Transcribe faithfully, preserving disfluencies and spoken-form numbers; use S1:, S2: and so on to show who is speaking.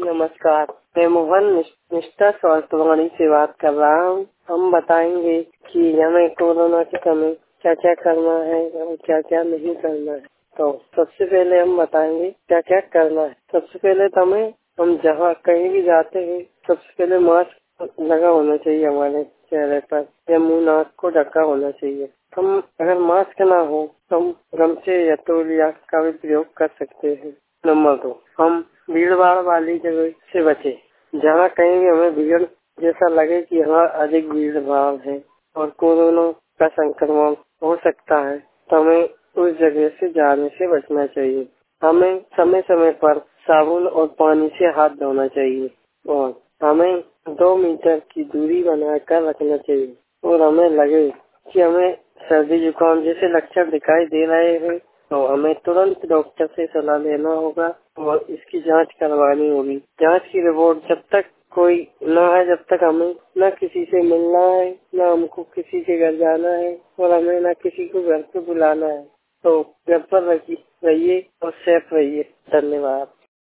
S1: नमस्कार, मैं मोहन निष- निष्ठा स्वास्थ्यवाणी से बात कर रहा हूँ। हम बताएंगे कि हमें कोरोना के समय क्या क्या करना है और क्या क्या नहीं करना है। तो सबसे पहले हम बताएंगे क्या क्या करना है। सबसे पहले तो हमें हम जहाँ कहीं भी जाते हैं सबसे पहले मास्क लगा होना चाहिए हमारे चेहरे पर या मुंह नाक को ढका होना चाहिए। हम अगर मास्क ना हो तो हम गमछे या तौलिया का भी प्रयोग कर सकते हैं। नंबर दो, हम भीड़ भाड़ वाली जगह से बचे। जहाँ कहीं भी हमें भीड़ जैसा लगे कि यहाँ अधिक भीड़ भाड़ है और कोरोना का संक्रमण हो सकता है तो हमें उस जगह से जाने से बचना चाहिए। हमें समय समय पर साबुन और पानी से हाथ धोना चाहिए और हमें दो मीटर की दूरी बनाकर रखना चाहिए। और हमें लगे कि हमें सर्दी जुकाम जैसे लक्षण दिखाई दे रहे हैं तो हमें तुरंत डॉक्टर से सलाह लेना होगा और इसकी जांच करवानी होगी। जांच की रिपोर्ट जब तक कोई न है जब तक हमें न किसी से मिलना है, न हमको किसी के घर जाना है और हमें न किसी को घर पे बुलाना है। तो घर पर रहिए और सेफ रहिए। धन्यवाद।